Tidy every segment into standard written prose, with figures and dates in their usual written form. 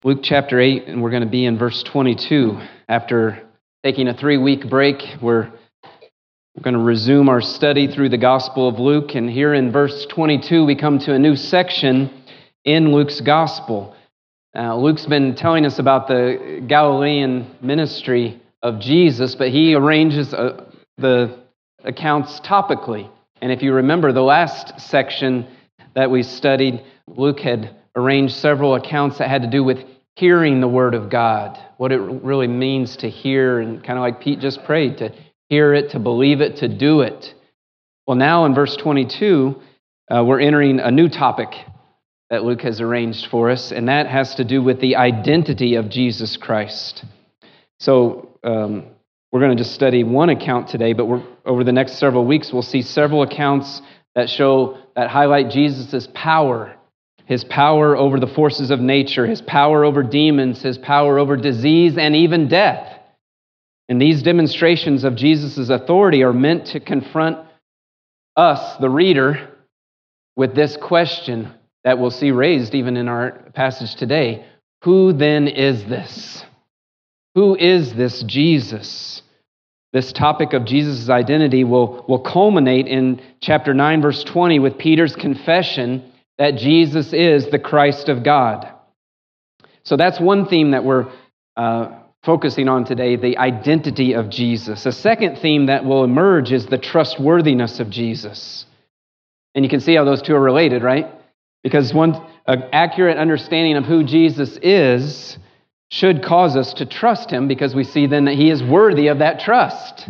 Luke chapter 8, and we're going to be in verse 22. After taking a 3-week break, we're going to resume our study through the Gospel of Luke. And here in verse 22, we come to a new section in Luke's Gospel. Luke's been telling us about the Galilean ministry of Jesus, but he arranges the accounts topically. And if you remember the last section that we studied, Luke had arranged several accounts that had to do with hearing the Word of God, what it really means to hear, and kind of like Pete just prayed, to hear it, to believe it, to do it. Well, now in verse 22, we're entering a new topic that Luke has arranged for us, and that has to do with the identity of Jesus Christ. So we're going to just study one account today, but over the next several weeks, we'll see several accounts that highlight Jesus' power. His power over the forces of nature, His power over demons, His power over disease and even death. And these demonstrations of Jesus' authority are meant to confront us, the reader, with this question that we'll see raised even in our passage today. Who then is this? Who is this Jesus? This topic of Jesus' identity will culminate in chapter 9, verse 20, with Peter's confession that Jesus is the Christ of God. So that's one theme that we're focusing on today, the identity of Jesus. A second theme that will emerge is the trustworthiness of Jesus. And you can see how those two are related, right? Because an accurate understanding of who Jesus is should cause us to trust Him, because we see then that He is worthy of that trust.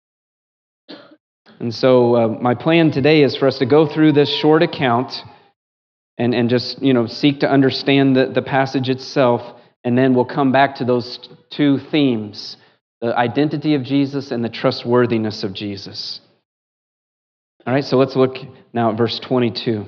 And so my plan today is for us to go through this short account and just, seek to understand the passage itself, and then we'll come back to those two themes, the identity of Jesus and the trustworthiness of Jesus. All right, so let's look now at verse 22.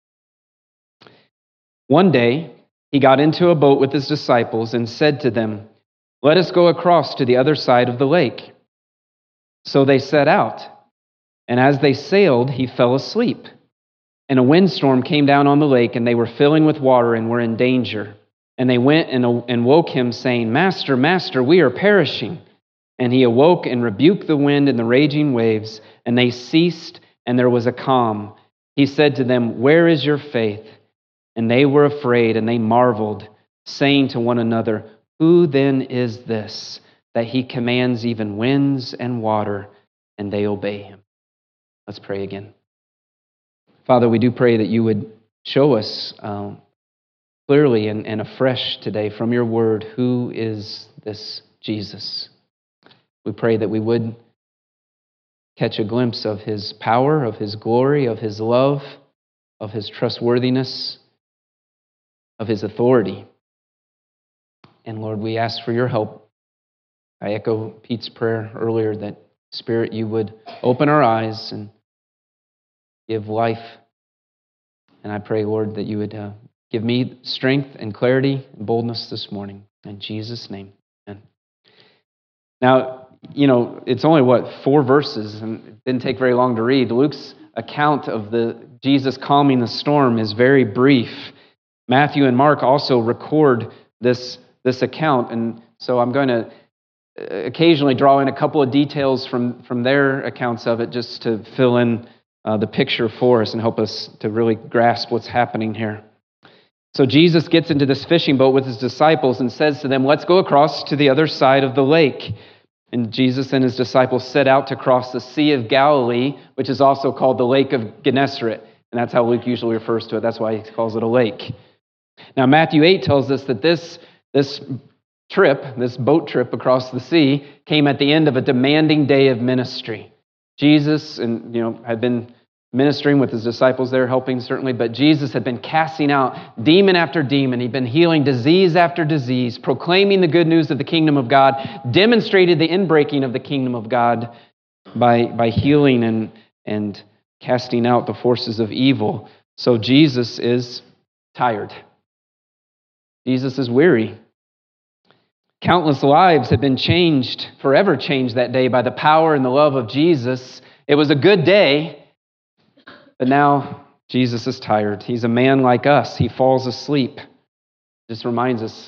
One day, He got into a boat with His disciples and said to them, "Let us go across to the other side of the lake." So they set out, and as they sailed, He fell asleep. And a windstorm came down on the lake, and they were filling with water and were in danger. And they went and woke Him, saying, "Master, Master, we are perishing." And He awoke and rebuked the wind and the raging waves, and they ceased, and there was a calm. He said to them, "Where is your faith?" And they were afraid, and they marveled, saying to one another, "Who then is this, that He commands even winds and water, and they obey Him?" Let's pray again. Father, we do pray that You would show us clearly and afresh today from Your word, who is this Jesus? We pray that we would catch a glimpse of His power, of His glory, of His love, of His trustworthiness, of His authority. And Lord, we ask for Your help. I echo Pete's prayer earlier that, Spirit, You would open our eyes and give life. And I pray, Lord, that You would give me strength and clarity and boldness this morning. In Jesus' name, amen. Now, it's only, 4 verses, and it didn't take very long to read. Luke's account of Jesus calming the storm is very brief. Matthew and Mark also record this account, and so I'm going to occasionally draw in a couple of details from their accounts of it just to fill in the picture for us and help us to really grasp what's happening here. So Jesus gets into this fishing boat with His disciples and says to them, "Let's go across to the other side of the lake." And Jesus and His disciples set out to cross the Sea of Galilee, which is also called the Lake of Gennesaret. And that's how Luke usually refers to it. That's why he calls it a lake. Now, Matthew 8 tells us that this boat trip across the sea, came at the end of a demanding day of ministry. Jesus had been ministering with His disciples there, helping certainly, but Jesus had been casting out demon after demon. He'd been healing disease after disease, proclaiming the good news of the kingdom of God, demonstrated the inbreaking of the kingdom of God by healing and casting out the forces of evil. So Jesus is tired. Jesus is weary. Countless lives had been forever changed that day by the power and the love of Jesus. It was a good day, but now Jesus is tired. He's a man like us. He falls asleep. This reminds us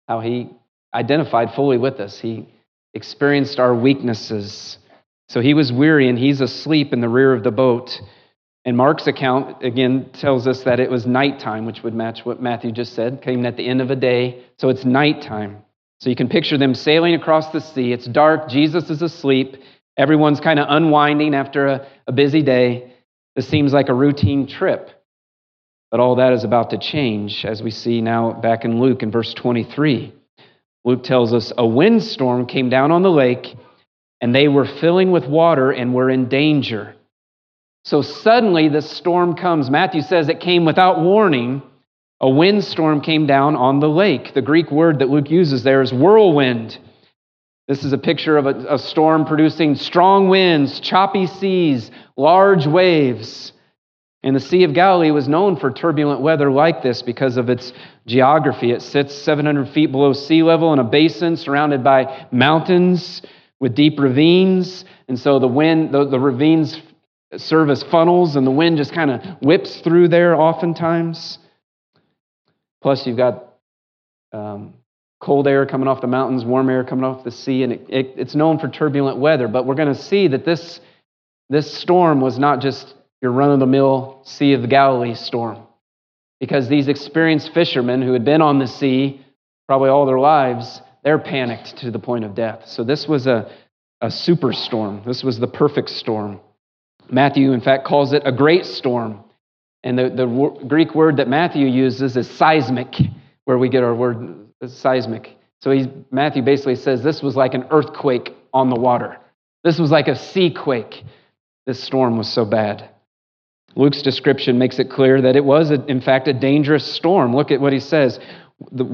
how he identified fully with us. He experienced our weaknesses. So he was weary and he's asleep in the rear of the boat. And Mark's account, again, tells us that it was nighttime, which would match what Matthew just said, came at the end of a day. So it's nighttime. So you can picture them sailing across the sea. It's dark. Jesus is asleep. Everyone's kind of unwinding after a busy day. This seems like a routine trip. But all that is about to change, as we see now back in Luke in verse 23. Luke tells us a windstorm came down on the lake, and they were filling with water and were in danger. So suddenly this storm comes. Matthew says it came without warning. A windstorm came down on the lake. The Greek word that Luke uses there is whirlwind. This is a picture of a storm producing strong winds, choppy seas, large waves. And the Sea of Galilee was known for turbulent weather like this because of its geography. It sits 700 feet below sea level in a basin surrounded by mountains with deep ravines. And so the wind, the ravines serve as funnels, and the wind just kind of whips through there oftentimes. Plus, you've got cold air coming off the mountains, warm air coming off the sea, and it's known for turbulent weather. But we're going to see that this storm was not just your run-of-the-mill Sea of Galilee storm, because these experienced fishermen who had been on the sea probably all their lives, they're panicked to the point of death. So this was a superstorm. This was the perfect storm. Matthew, in fact, calls it a great storm. And the Greek word that Matthew uses is seismic, where we get our word seismic. So Matthew basically says this was like an earthquake on the water. This was like a sea quake. This storm was so bad. Luke's description makes it clear that it was, in fact, a dangerous storm. Look at what he says. The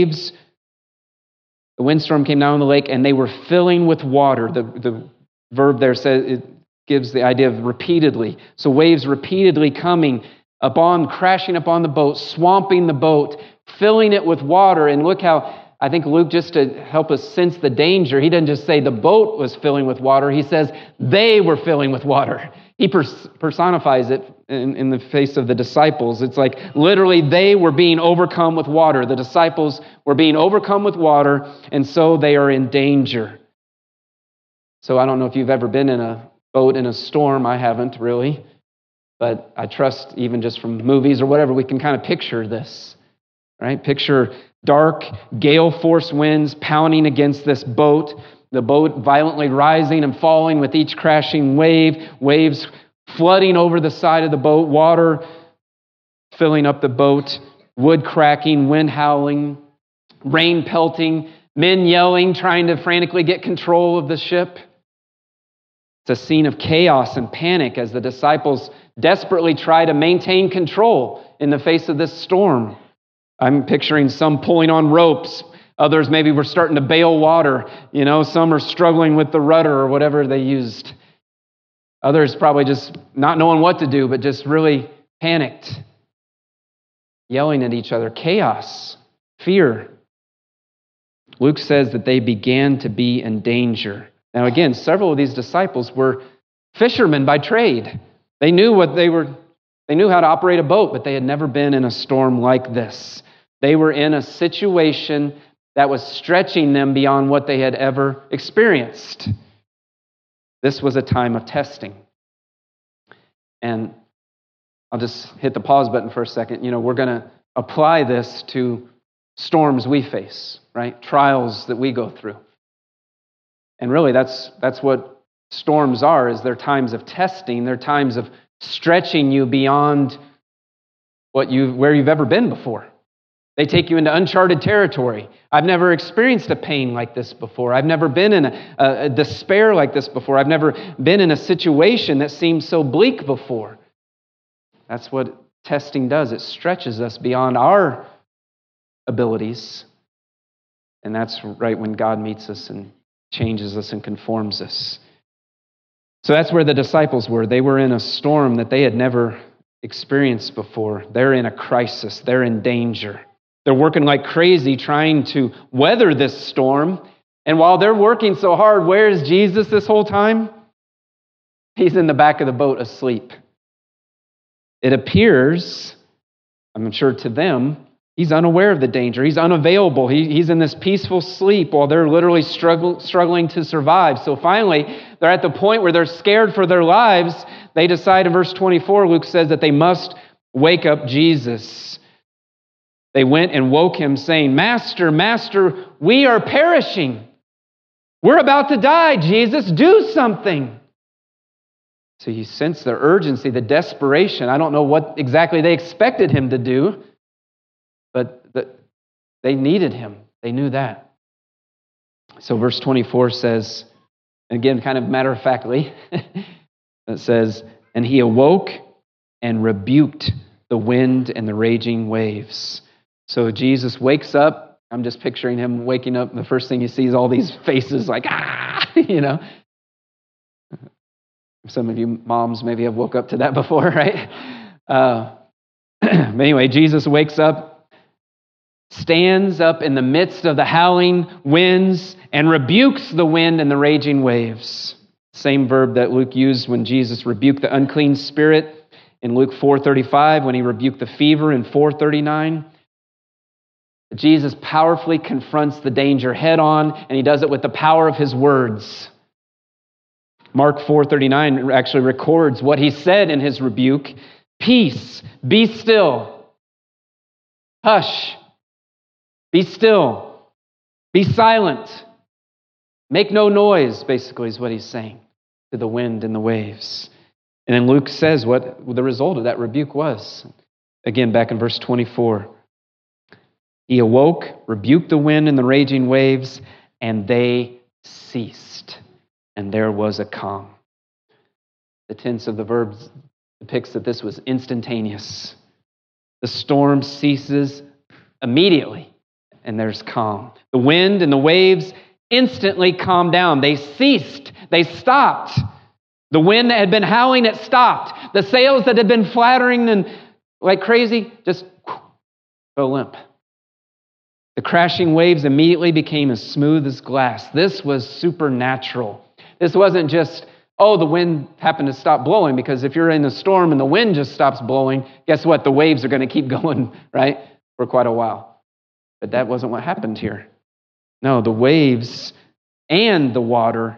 windstorm came down on the lake, and they were filling with water. The verb there says it gives the idea of repeatedly. So waves repeatedly coming crashing upon the boat, swamping the boat, filling it with water. And look how, I think Luke, just to help us sense the danger, he doesn't just say the boat was filling with water. He says they were filling with water. He personifies it in the face of the disciples. It's like literally they were being overcome with water. The disciples were being overcome with water, and so they are in danger. So I don't know if you've ever been in a boat in a storm. I haven't really. But I trust even just from movies or whatever, we can kind of picture this, right? Picture dark, gale force winds pounding against this boat, the boat violently rising and falling with each crashing wave, waves flooding over the side of the boat, water filling up the boat, wood cracking, wind howling, rain pelting, men yelling, trying to frantically get control of the ship. It's a scene of chaos and panic as the disciples desperately try to maintain control in the face of this storm. I'm picturing some pulling on ropes. Others maybe were starting to bail water. Some are struggling with the rudder or whatever they used. Others probably just not knowing what to do, but just really panicked, yelling at each other. Chaos, fear. Luke says that they began to be in danger. Now again, several of these disciples were fishermen by trade. They knew they knew how to operate a boat, but they had never been in a storm like this. They were in a situation that was stretching them beyond what they had ever experienced. This was a time of testing. And I'll just hit the pause button for a second. We're going to apply this to storms we face, right? Trials that we go through. And really, that's what storms are, is they're times of testing. They're times of stretching you beyond where you've ever been before. They take you into uncharted territory. I've never experienced a pain like this before. I've never been in a despair like this before. I've never been in a situation that seemed so bleak before. That's what testing does. It stretches us beyond our abilities. And that's right when God meets us and changes us and conforms us. So that's where the disciples were. They were in a storm that they had never experienced before. They're in a crisis. They're in danger. They're working like crazy trying to weather this storm. And while they're working so hard, where is Jesus this whole time? He's in the back of the boat asleep. It appears, I'm sure to them, He's unaware of the danger. He's unavailable. He's in this peaceful sleep while they're literally struggling to survive. So finally, they're at the point where they're scared for their lives. They decide in verse 24, Luke says that they must wake up Jesus. They went and woke him, saying, Master, Master, we are perishing. We're about to die. Jesus, do something. So you sense the urgency, the desperation. I don't know what exactly they expected him to do, but they needed him. They knew that. So verse 24 says, and again, kind of matter-of-factly, it says, and he awoke and rebuked the wind and the raging waves. So Jesus wakes up. I'm just picturing him waking up, and the first thing he sees all these faces like, you know. Some of you moms maybe have woke up to that before, right? But anyway, Jesus wakes up, stands up in the midst of the howling winds, and rebukes the wind and the raging waves. Same verb that Luke used when Jesus rebuked the unclean spirit in Luke 4:35, when he rebuked the fever in 4:39. Jesus powerfully confronts the danger head on, and he does it with the power of his words. Mark 4:39 actually records what he said in his rebuke. Peace, be still. Hush, be still. Be silent. Make no noise, basically, is what he's saying to the wind and the waves. And then Luke says what the result of that rebuke was. Again, back in verse 24. He awoke, rebuked the wind and the raging waves, and they ceased. And there was a calm. The tense of the verb depicts that this was instantaneous. The storm ceases immediately, and there's calm. The wind and the waves instantly calmed down. They ceased. They stopped. The wind that had been howling, it stopped. The sails that had been flattering and like crazy just go limp. The crashing waves immediately became as smooth as glass. This was supernatural. This wasn't just, the wind happened to stop blowing, because if you're in a storm and the wind just stops blowing, guess what? The waves are going to keep going, right, for quite a while. But that wasn't what happened here. No, the waves and the water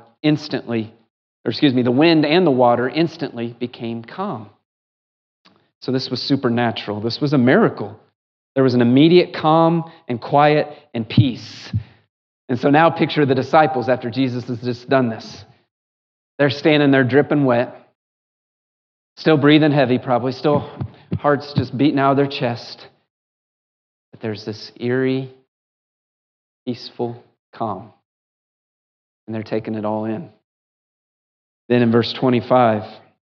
the wind and the water instantly became calm. So this was supernatural. This was a miracle. There was an immediate calm and quiet and peace. And so now picture the disciples after Jesus has just done this. They're standing there dripping wet, still breathing heavy probably, still hearts just beating out of their chest. But there's this eerie, peaceful calm. And they're taking it all in. Then in verse 25,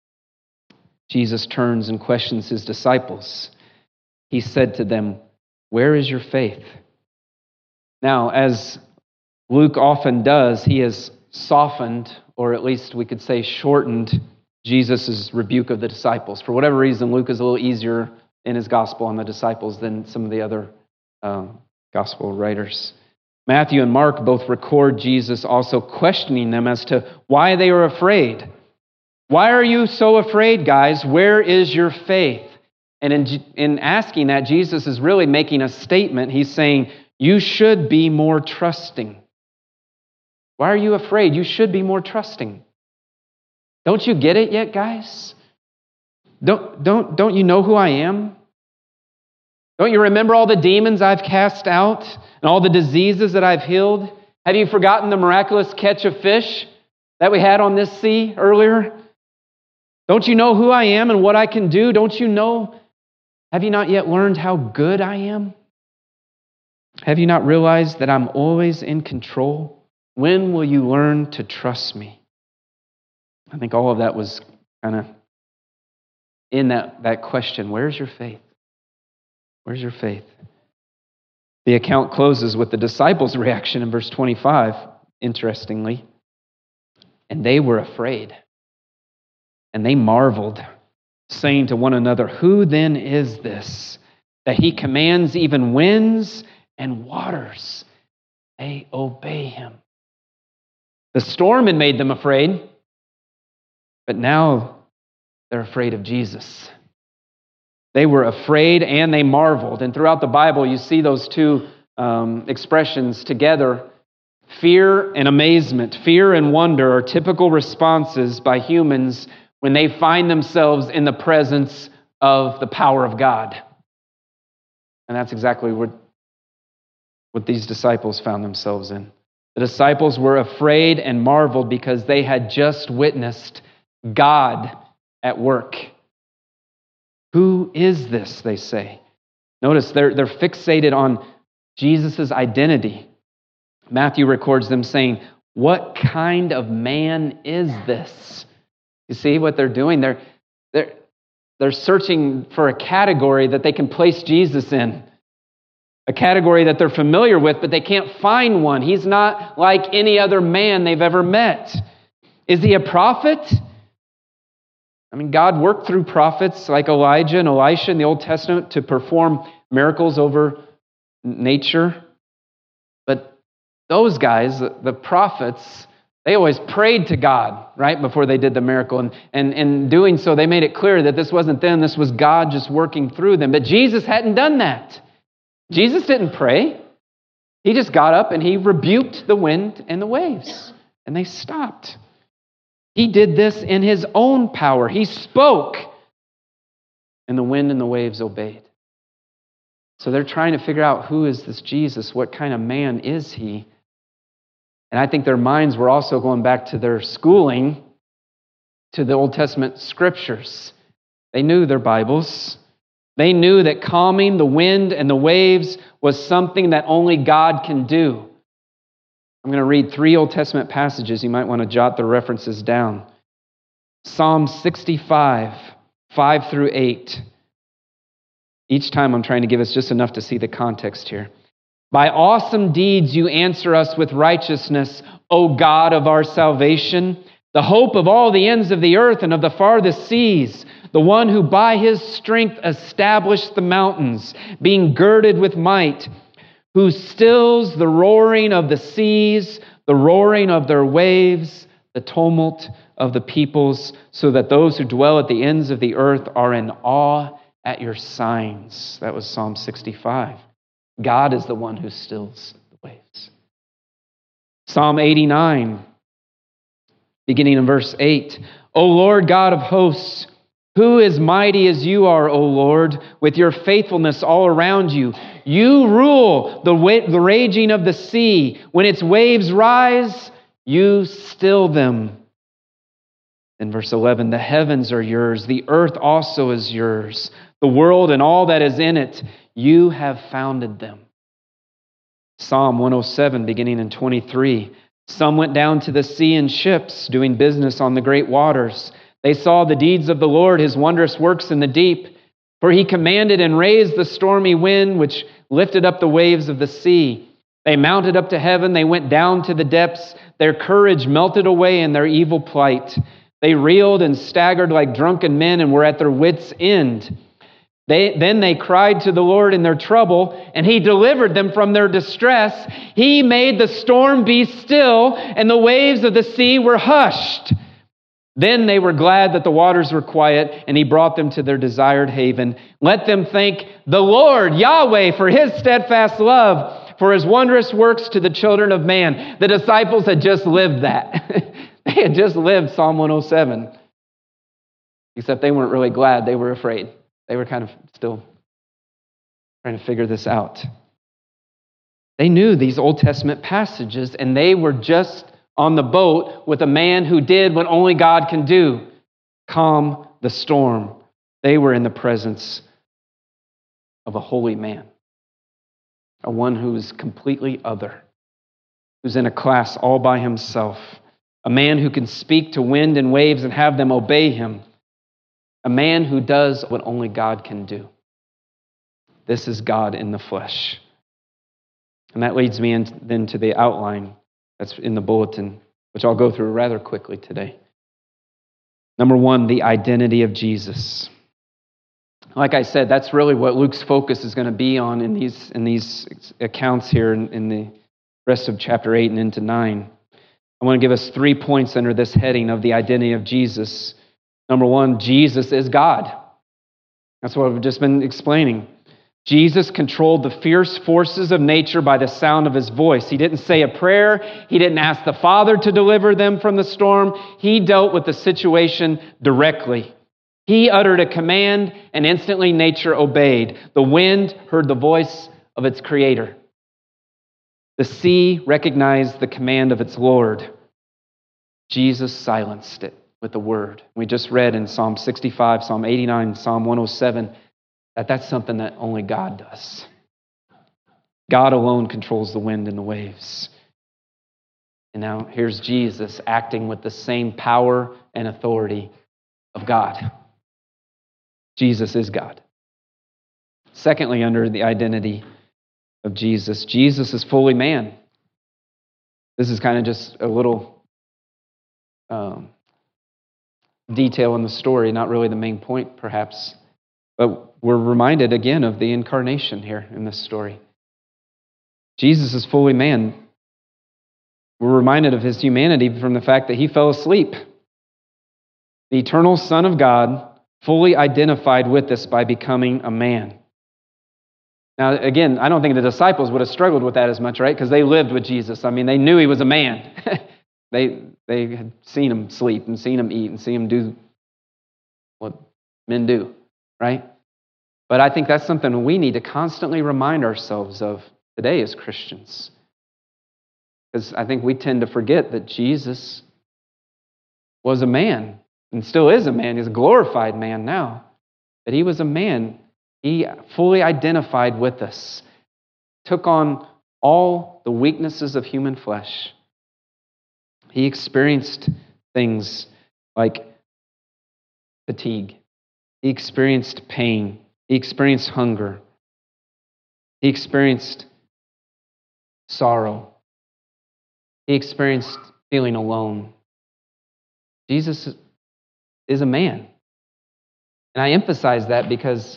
Jesus turns and questions his disciples. He said to them, "Where is your faith?" Now, as Luke often does, he has softened, or at least we could say shortened, Jesus' rebuke of the disciples. For whatever reason, Luke is a little easier in his gospel on the disciples than some of the other gospel writers. Matthew and Mark both record Jesus also questioning them as to why they were afraid. Why are you so afraid, guys? Where is your faith? And in asking that, Jesus is really making a statement. He's saying, you should be more trusting. Why are you afraid? You should be more trusting. Don't you get it yet, guys? Don't you know who I am? Don't you remember all the demons I've cast out and all the diseases that I've healed? Have you forgotten the miraculous catch of fish that we had on this sea earlier? Don't you know who I am and what I can do? Don't you know? Have you not yet learned how good I am? Have you not realized that I'm always in control? When will you learn to trust me? I think all of that was kind of in that question. Where's your faith? Where's your faith? The account closes with the disciples' reaction in verse 25, interestingly. And they were afraid. And they marveled, saying to one another, "Who then is this, that he commands even winds and waters? They obey him." The storm had made them afraid, but now they're afraid of Jesus. They were afraid and they marveled. And throughout the Bible, you see those two expressions together. Fear and amazement, fear and wonder are typical responses by humans when they find themselves in the presence of the power of God. And that's exactly what these disciples found themselves in. The disciples were afraid and marveled because they had just witnessed God at work. Who is this, they say? Notice they're fixated on Jesus' identity. Matthew records them saying, "What kind of man is this?" You see what they're doing? They're searching for a category that they can place Jesus in. A category that they're familiar with, but they can't find one. He's not like any other man they've ever met. Is he a prophet? I mean, God worked through prophets like Elijah and Elisha in the Old Testament to perform miracles over nature. But those guys, the prophets, they always prayed to God, right, before they did the miracle. And in doing so, they made it clear that this wasn't them, this was God just working through them. But Jesus hadn't done that. Jesus didn't pray. He just got up and he rebuked the wind and the waves, and they stopped. He did this in his own power. He spoke, and the wind and the waves obeyed. So they're trying to figure out, who is this Jesus? What kind of man is he? And I think their minds were also going back to their schooling, to the Old Testament scriptures. They knew their Bibles. They knew that calming the wind and the waves was something that only God can do. I'm going to read 3 Old Testament passages. You might want to jot the references down. Psalm 65, 5 through 8. Each time I'm trying to give us just enough to see the context here. By awesome deeds you answer us with righteousness, O God of our salvation, the hope of all the ends of the earth and of the farthest seas, the one who by his strength established the mountains, being girded with might, who stills the roaring of the seas, the roaring of their waves, the tumult of the peoples, so that those who dwell at the ends of the earth are in awe at your signs. That was Psalm 65. God is the one who stills the waves. Psalm 89, beginning in verse 8. O Lord God of hosts, who is mighty as you are, O Lord, with your faithfulness all around you? You rule the raging of the sea. When its waves rise, you still them. In verse 11, the heavens are yours, the earth also is yours, the world and all that is in it, you have founded them. Psalm 107, beginning in 23. Some went down to the sea in ships, doing business on the great waters. They saw the deeds of the Lord, his wondrous works in the deep. For he commanded and raised the stormy wind, which lifted up the waves of the sea. They mounted up to heaven, they went down to the depths. Their courage melted away in their evil plight. They reeled and staggered like drunken men and were at their wits' end. Then they cried to the Lord in their trouble, and he delivered them from their distress. He made the storm be still, and the waves of the sea were hushed. Then they were glad that the waters were quiet, and he brought them to their desired haven. Let them thank the Lord, Yahweh, for his steadfast love, for his wondrous works to the children of man. The disciples had just lived that. They had just lived Psalm 107. Except they weren't really glad. They were afraid. They were kind of still trying to figure this out. They knew these Old Testament passages, and they were just on the boat with a man who did what only God can do, calm the storm. They were in the presence of a holy man, a one who is completely other, who's in a class all by himself, a man who can speak to wind and waves and have them obey him, a man who does what only God can do. This is God in the flesh. And that leads me then to the outline that's in the bulletin, which I'll go through rather quickly today. Number one, the identity of Jesus. Like I said, that's really what Luke's focus is going to be on in these accounts here in the rest of chapter 8 and into 9. I want to give us 3 points under this heading of the identity of Jesus. Number one, Jesus is God. That's what we've just been explaining. Jesus controlled the fierce forces of nature by the sound of his voice. He didn't say a prayer. He didn't ask the Father to deliver them from the storm. He dealt with the situation directly. He uttered a command, and instantly nature obeyed. The wind heard the voice of its creator. The sea recognized the command of its Lord. Jesus silenced it with a word. We just read in Psalm 65, Psalm 89, Psalm 107, that's something that only God does. God alone controls the wind and the waves. And now here's Jesus acting with the same power and authority of God. Jesus is God. Secondly, under the identity of Jesus, Jesus is fully man. This is kind of just a little detail in the story, not really the main point, perhaps. But we're reminded again of the incarnation here in this story. Jesus is fully man. We're reminded of his humanity from the fact that he fell asleep. The eternal Son of God fully identified with us by becoming a man. Now, again, I don't think the disciples would have struggled with that as much, right? Because they lived with Jesus. I mean, they knew he was a man. They had seen him sleep and seen him eat and seen him do what men do, right? But I think that's something we need to constantly remind ourselves of today as Christians. Because I think we tend to forget that Jesus was a man and still is a man. He's a glorified man now. But he was a man. He fully identified with us, took on all the weaknesses of human flesh. He experienced things like fatigue. He experienced pain. He experienced hunger. He experienced sorrow. He experienced feeling alone. Jesus is a man. And I emphasize that because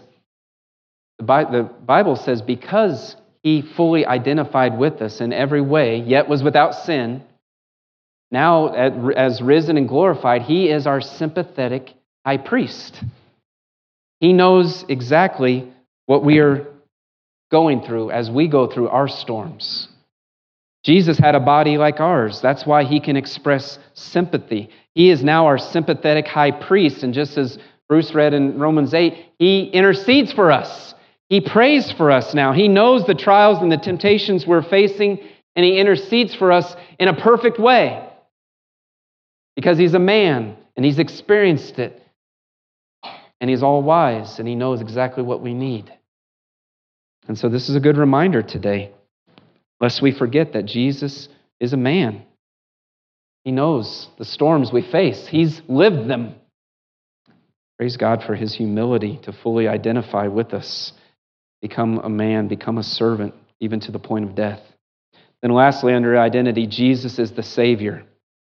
the Bible says because he fully identified with us in every way, yet was without sin, now as risen and glorified, he is our sympathetic high priest. He knows exactly what we are going through as we go through our storms. Jesus had a body like ours. That's why he can express sympathy. He is now our sympathetic high priest. And just as Bruce read in Romans 8, he intercedes for us. He prays for us now. He knows the trials and the temptations we're facing, and he intercedes for us in a perfect way. Because he's a man, and he's experienced it. And he's all wise, and he knows exactly what we need. And so this is a good reminder today, lest we forget that Jesus is a man. He knows the storms we face. He's lived them. Praise God for his humility to fully identify with us, become a man, become a servant, even to the point of death. Then lastly, under identity, Jesus is the Savior.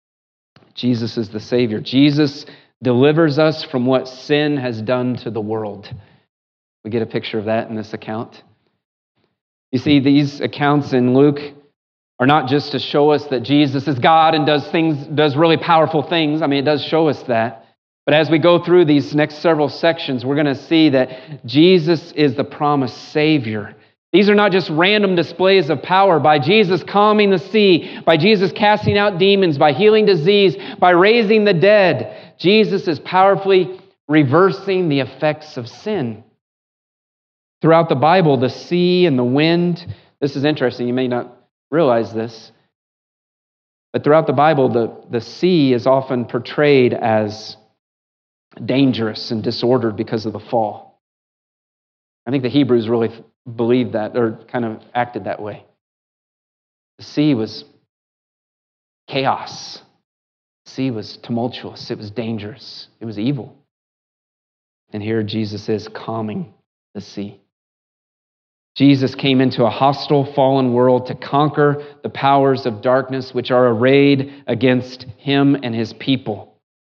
Jesus is the Savior. Jesus delivers us from what sin has done to the world. We get a picture of that in this account. You see, these accounts in Luke are not just to show us that Jesus is God and does really powerful things. I mean, it does show us that. But as we go through these next several sections, we're going to see that Jesus is the promised Savior. These are not just random displays of power by Jesus calming the sea, by Jesus casting out demons, by healing disease, by raising the dead. Jesus is powerfully reversing the effects of sin. Throughout the Bible, the sea and the wind, this is interesting, you may not realize this, but throughout the Bible, the sea is often portrayed as dangerous and disordered because of the fall. I think the Hebrews really believed that, or kind of acted that way. The sea was chaos. The sea was tumultuous. It was dangerous. It was evil. And here Jesus is calming the sea. Jesus came into a hostile, fallen world to conquer the powers of darkness which are arrayed against him and his people.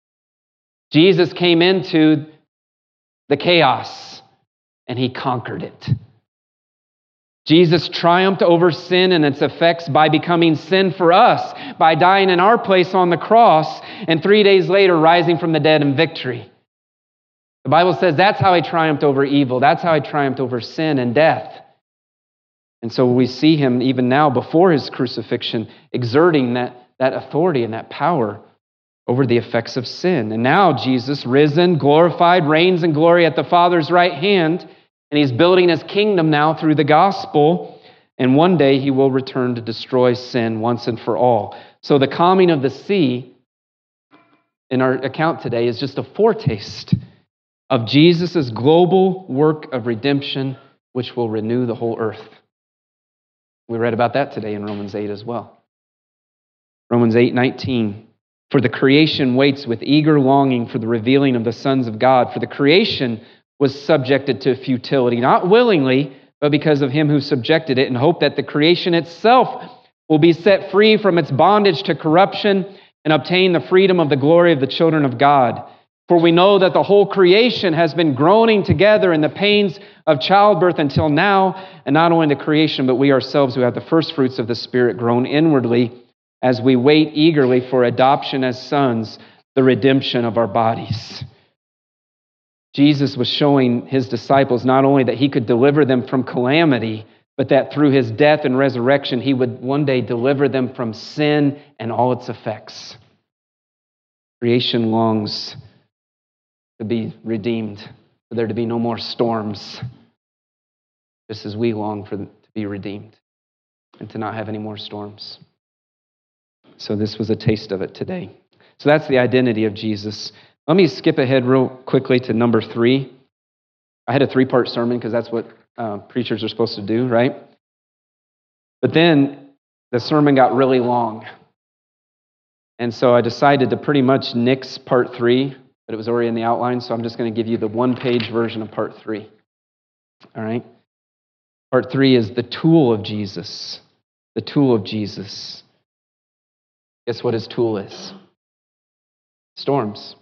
Jesus came into the chaos and he conquered it. Jesus triumphed over sin and its effects by becoming sin for us, by dying in our place on the cross, and 3 days later rising from the dead in victory. The Bible says that's how he triumphed over evil. That's how he triumphed over sin and death. And so we see him even now before his crucifixion exerting that authority and that power over the effects of sin. And now Jesus, risen, glorified, reigns in glory at the Father's right hand, and he's building his kingdom now through the gospel. And one day he will return to destroy sin once and for all. So the calming of the sea in our account today is just a foretaste of Jesus' global work of redemption, which will renew the whole earth. We read about that today in Romans 8 as well. Romans 8:19. For the creation waits with eager longing for the revealing of the sons of God. For the creation was subjected to futility, not willingly, but because of him who subjected it, in hope that the creation itself will be set free from its bondage to corruption and obtain the freedom of the glory of the children of God. For we know that the whole creation has been groaning together in the pains of childbirth until now, and not only the creation, but we ourselves who have the first fruits of the Spirit groan inwardly as we wait eagerly for adoption as sons, the redemption of our bodies. Jesus was showing his disciples not only that he could deliver them from calamity, but that through his death and resurrection, he would one day deliver them from sin and all its effects. Creation longs to be redeemed, for there to be no more storms, just as we long for them to be redeemed and to not have any more storms. So this was a taste of it today. So that's the identity of Jesus. Let me skip ahead real quickly to number 3. I had a 3-part sermon because that's what preachers are supposed to do, right? But then the sermon got really long. And so I decided to pretty much nix part 3, but it was already in the outline, so I'm just going to give you the 1-page version of part 3. All right? Part 3 is the tool of Jesus. The tool of Jesus. Guess what his tool is? Storms.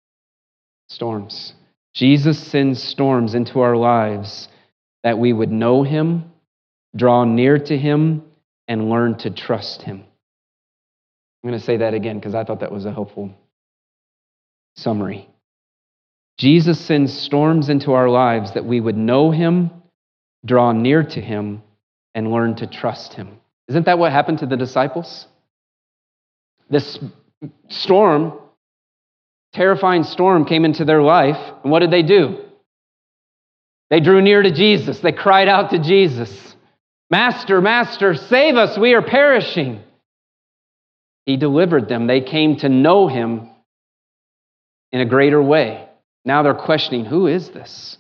Storms. Jesus sends storms into our lives that we would know him, draw near to him, and learn to trust him. I'm going to say that again because I thought that was a helpful summary. Jesus sends storms into our lives that we would know him, draw near to him, and learn to trust him. Isn't that what happened to the disciples? This storm, terrifying storm, came into their life, and what did they do? They drew near to Jesus. They cried out to Jesus, "Master, Master, save us, we are perishing." He delivered them. They came to know him in a greater way. Now they're questioning, who is this?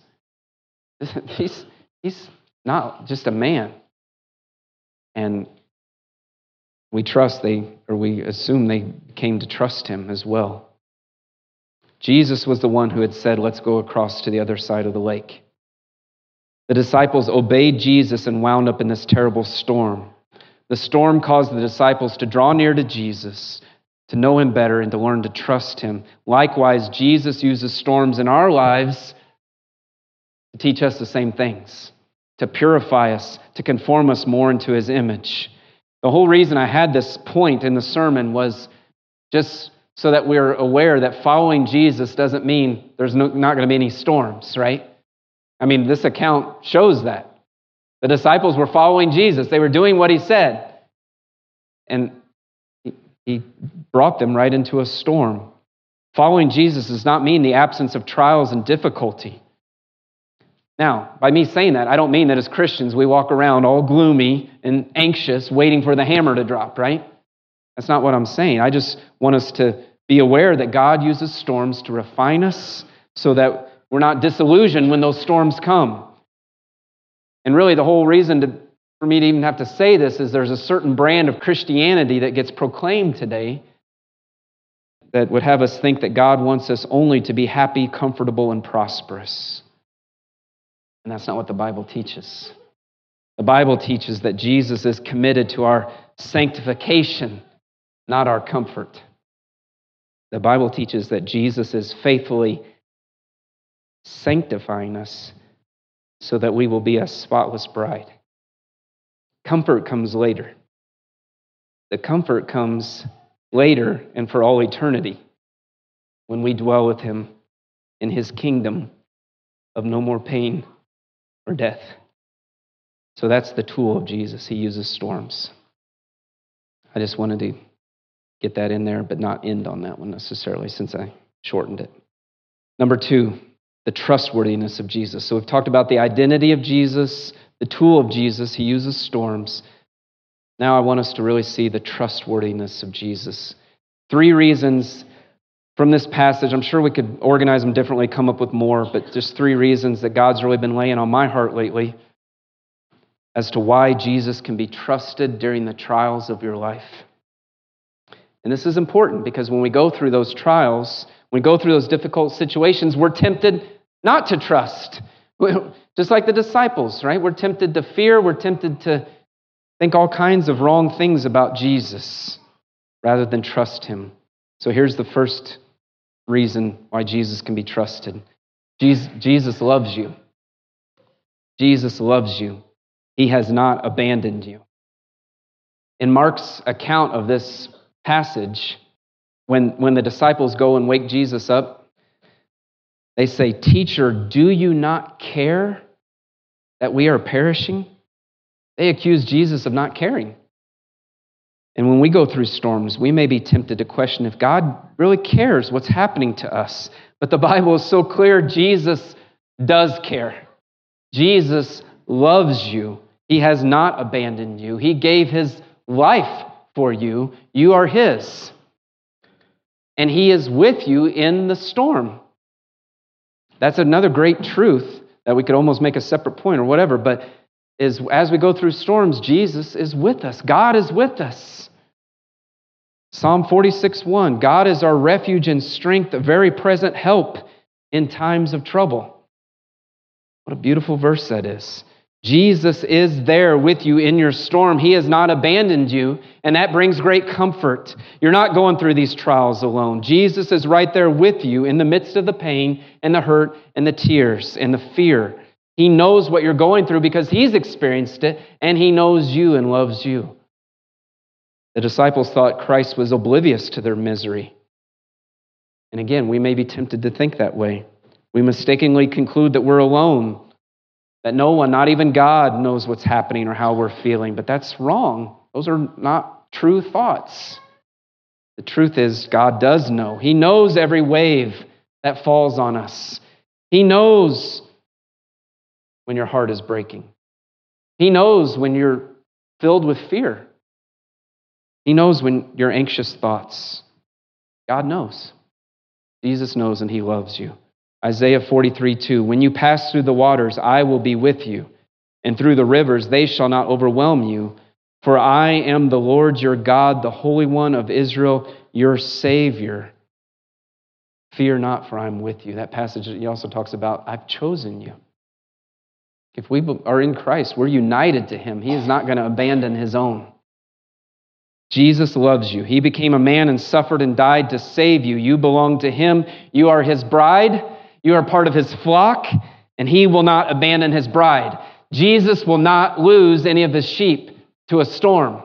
He's not just a man. And we assume they came to trust him as well. Jesus was the one who had said, let's go across to the other side of the lake. The disciples obeyed Jesus and wound up in this terrible storm. The storm caused the disciples to draw near to Jesus, to know him better, and to learn to trust him. Likewise, Jesus uses storms in our lives to teach us the same things, to purify us, to conform us more into his image. The whole reason I had this point in the sermon was just so that we're aware that following Jesus doesn't mean there's not going to be any storms, right? I mean, this account shows that. The disciples were following Jesus. They were doing what he said. And he brought them right into a storm. Following Jesus does not mean the absence of trials and difficulty. Now, by me saying that, I don't mean that as Christians we walk around all gloomy and anxious, waiting for the hammer to drop, right? That's not what I'm saying. I just want us to be aware that God uses storms to refine us so that we're not disillusioned when those storms come. And really the whole reason for me to even have to say this is there's a certain brand of Christianity that gets proclaimed today that would have us think that God wants us only to be happy, comfortable, and prosperous. And that's not what the Bible teaches. The Bible teaches that Jesus is committed to our sanctification, not our comfort. The Bible teaches that Jesus is faithfully sanctifying us so that we will be a spotless bride. Comfort comes later. The comfort comes later and for all eternity when we dwell with him in his kingdom of no more pain or death. So that's the tool of Jesus. He uses storms. I just wanted to get that in there, but not end on that one necessarily since I shortened it. Number 2, the trustworthiness of Jesus. So we've talked about the identity of Jesus, the tool of Jesus. He uses storms. Now I want us to really see the trustworthiness of Jesus. 3 reasons from this passage. I'm sure we could organize them differently, come up with more, but just 3 reasons that God's really been laying on my heart lately as to why Jesus can be trusted during the trials of your life. And this is important because when we go through those trials, when we go through those difficult situations, we're tempted not to trust. Just like the disciples, right? We're tempted to fear. We're tempted to think all kinds of wrong things about Jesus rather than trust him. So here's the first reason why Jesus can be trusted. Jesus loves you. Jesus loves you. He has not abandoned you. In Mark's account of this passage, when the disciples go and wake Jesus up, they say, "Teacher, do you not care that we are perishing?" They accuse Jesus of not caring. And when we go through storms, we may be tempted to question if God really cares what's happening to us. But the Bible is so clear, Jesus does care. Jesus loves you. He has not abandoned you. He gave his life for you. You are his. And he is with you in the storm. That's another great truth that we could almost make a separate point or whatever, but is as we go through storms, Jesus is with us. God is with us. Psalm 46:1, God is our refuge and strength, a very present help in times of trouble. What a beautiful verse that is. Jesus is there with you in your storm. He has not abandoned you, and that brings great comfort. You're not going through these trials alone. Jesus is right there with you in the midst of the pain and the hurt and the tears and the fear. He knows what you're going through because he's experienced it, and he knows you and loves you. The disciples thought Christ was oblivious to their misery. And again, we may be tempted to think that way. We mistakenly conclude that we're alone, that no one, not even God, knows what's happening or how we're feeling. But that's wrong. Those are not true thoughts. The truth is, God does know. He knows every wave that falls on us. He knows when your heart is breaking. He knows when you're filled with fear. He knows when you're anxious thoughts. God knows. Jesus knows, and he loves you. Isaiah 43:2, when you pass through the waters, I will be with you, and through the rivers, they shall not overwhelm you. For I am the Lord your God, the Holy One of Israel, your Savior. Fear not, for I am with you. That passage he also talks about, I've chosen you. If we are in Christ, we're united to him. He is not going to abandon his own. Jesus loves you. He became a man and suffered and died to save you. You belong to him. You are his bride. You are part of his flock, and he will not abandon his bride. Jesus will not lose any of his sheep to a storm.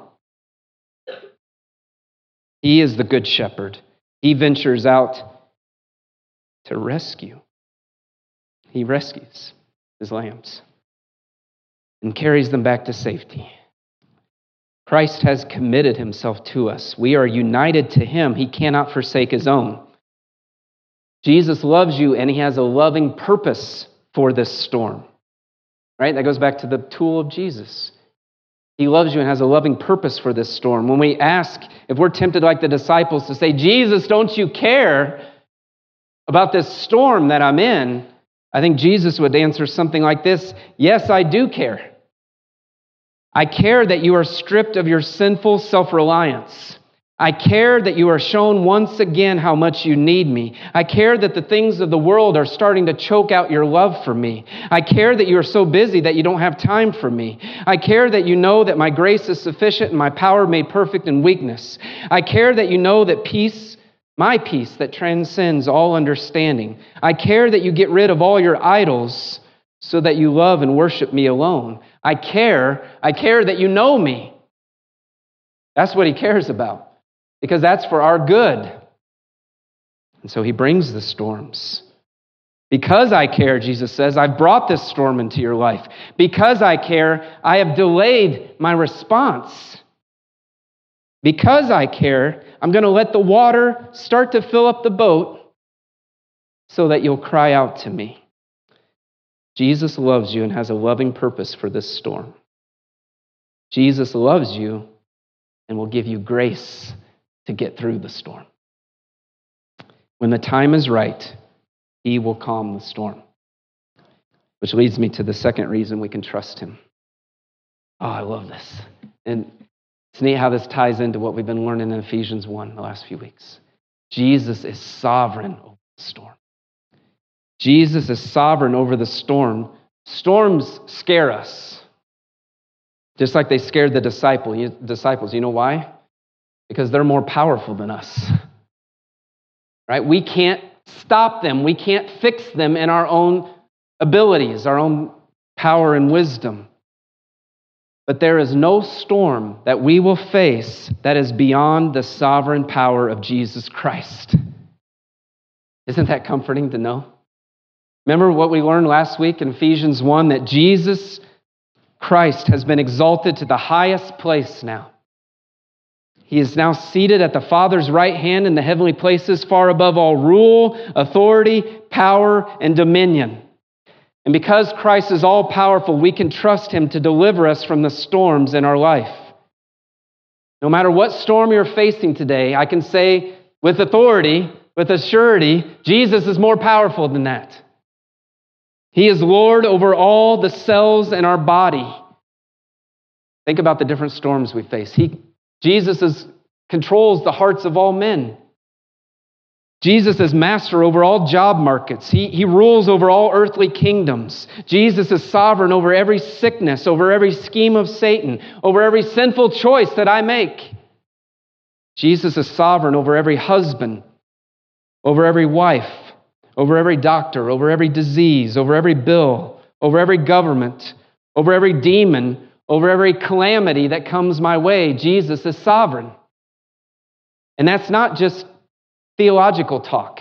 He is the good shepherd. He ventures out to rescue. He rescues his lambs and carries them back to safety. Christ has committed himself to us. We are united to him. He cannot forsake his own. Jesus loves you, and he has a loving purpose for this storm. Right? That goes back to the tool of Jesus. He loves you and has a loving purpose for this storm. When we ask, if we're tempted like the disciples to say, Jesus, don't you care about this storm that I'm in? I think Jesus would answer something like this, yes, I do care. I care that you are stripped of your sinful self-reliance. I care that you are shown once again how much you need me. I care that the things of the world are starting to choke out your love for me. I care that you are so busy that you don't have time for me. I care that you know that my grace is sufficient and my power made perfect in weakness. I care that you know that peace, my peace that transcends all understanding. I care that you get rid of all your idols so that you love and worship me alone. I care that you know me. That's what he cares about. Because that's for our good. And so he brings the storms. Because I care, Jesus says, I've brought this storm into your life. Because I care, I have delayed my response. Because I care, I'm going to let the water start to fill up the boat so that you'll cry out to me. Jesus loves you and has a loving purpose for this storm. Jesus loves you and will give you grace to get through the storm. When the time is right, he will calm the storm. Which leads me to the second reason we can trust him. Oh, I love this. And it's neat how this ties into what we've been learning in Ephesians 1 the last few weeks. Jesus is sovereign over the storm. Jesus is sovereign over the storm. Storms scare us, just like they scared the disciples. You know why? Because they're more powerful than us. Right? We can't stop them. We can't fix them in our own abilities, our own power and wisdom. But there is no storm that we will face that is beyond the sovereign power of Jesus Christ. Isn't that comforting to know? Remember what we learned last week in Ephesians 1, that Jesus Christ has been exalted to the highest place now. He is now seated at the Father's right hand in the heavenly places, far above all rule, authority, power, and dominion. And because Christ is all-powerful, we can trust him to deliver us from the storms in our life. No matter what storm you're facing today, I can say with authority, with a surety, Jesus is more powerful than that. He is Lord over all the cells in our body. Think about the different storms we face. Jesus controls the hearts of all men. Jesus is master over all job markets. He rules over all earthly kingdoms. Jesus is sovereign over every sickness, over every scheme of Satan, over every sinful choice that I make. Jesus is sovereign over every husband, over every wife, over every doctor, over every disease, over every bill, over every government, over every demon, over every calamity that comes my way. Jesus is sovereign. And that's not just theological talk.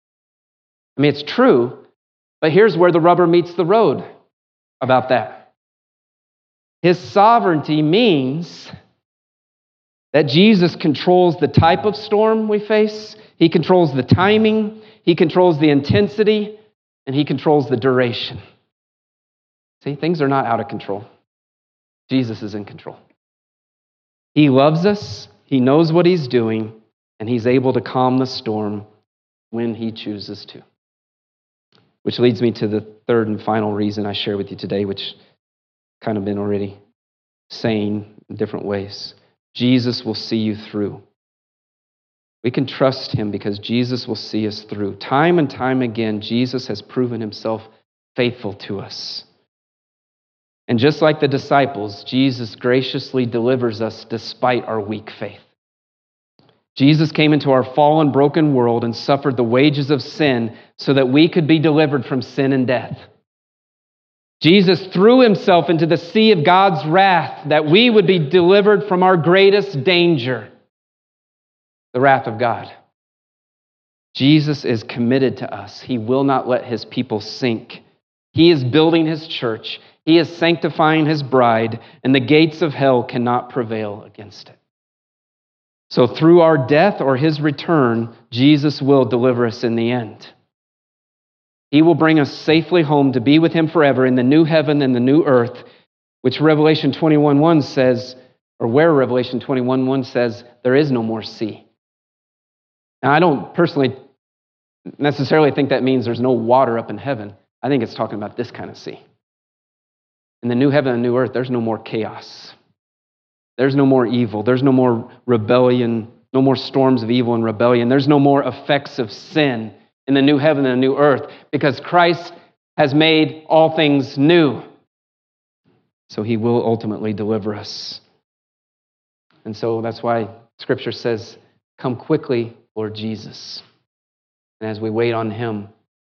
I mean, it's true, but here's where the rubber meets the road about that. His sovereignty means that Jesus controls the type of storm we face. He controls the timing. He controls the intensity. And he controls the duration. See, things are not out of control. Jesus is in control. He loves us. He knows what he's doing. And he's able to calm the storm when he chooses to. Which leads me to the third and final reason I share with you today, which I've kind of been already saying in different ways. Jesus will see you through. We can trust him because Jesus will see us through. Time and time again, Jesus has proven himself faithful to us. And just like the disciples, Jesus graciously delivers us despite our weak faith. Jesus came into our fallen, broken world and suffered the wages of sin so that we could be delivered from sin and death. Jesus threw himself into the sea of God's wrath that we would be delivered from our greatest danger, the wrath of God. Jesus is committed to us. He will not let his people sink. He is building his church. He is sanctifying his bride, and the gates of hell cannot prevail against it. So through our death or his return, Jesus will deliver us in the end. He will bring us safely home to be with him forever in the new heaven and the new earth, which Revelation 21:1 says, or where Revelation 21:1 says, there is no more sea. Now, I don't personally necessarily think that means there's no water up in heaven. I think it's talking about this kind of sea. In the new heaven and new earth, there's no more chaos. There's no more evil. There's no more rebellion, no more storms of evil and rebellion. There's no more effects of sin in the new heaven and the new earth because Christ has made all things new. So he will ultimately deliver us. And so that's why Scripture says, come quickly, Lord Jesus. And as we wait on him,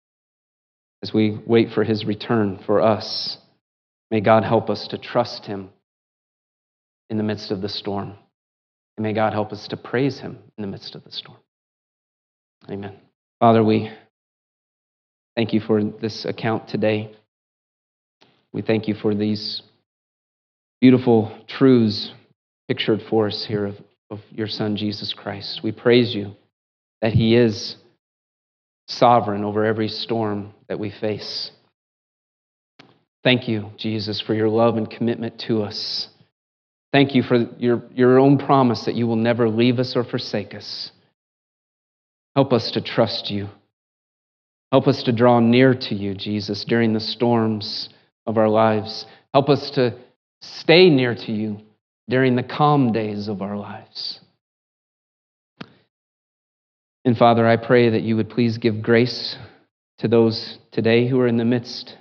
as we wait for his return for us, may God help us to trust him in the midst of the storm. And may God help us to praise him in the midst of the storm. Amen. Father, we Thank you for this account today. We thank you for these beautiful truths pictured for us here of your Son, Jesus Christ. We praise you that he is sovereign over every storm that we face. Thank you, Jesus, for your love and commitment to us. Thank you for your own promise that you will never leave us or forsake us. Help us to trust you. Help us to draw near to you, Jesus, during the storms of our lives. Help us to stay near to you during the calm days of our lives. And Father, I pray that you would please give grace to those today who are in the midst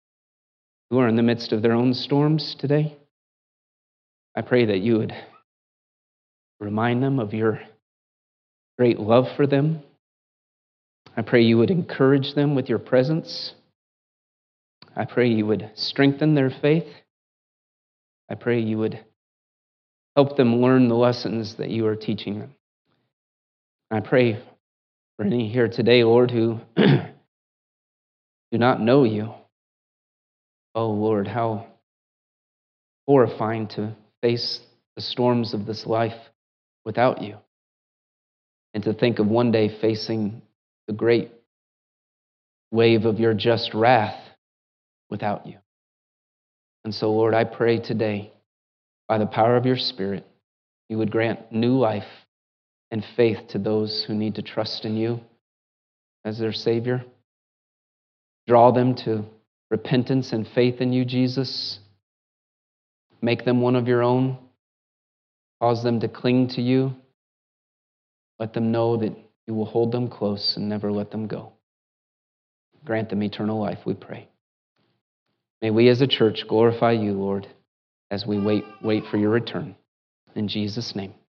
of their own storms today. I pray that you would remind them of your great love for them. I pray you would encourage them with your presence. I pray you would strengthen their faith. I pray you would help them learn the lessons that you are teaching them. I pray for any here today, Lord, who do not know you. Oh, Lord, how horrifying to face the storms of this life without you, and to think of one day facing the great wave of your just wrath without you. And so, Lord, I pray today, by the power of your Spirit, you would grant new life and faith to those who need to trust in you as their Savior. Draw them to repentance and faith in you, Jesus. Make them one of your own. Cause them to cling to you. Let them know that you will hold them close and never let them go. Grant them eternal life, we pray. May we as a church glorify you, Lord, as we wait for your return. In Jesus' name.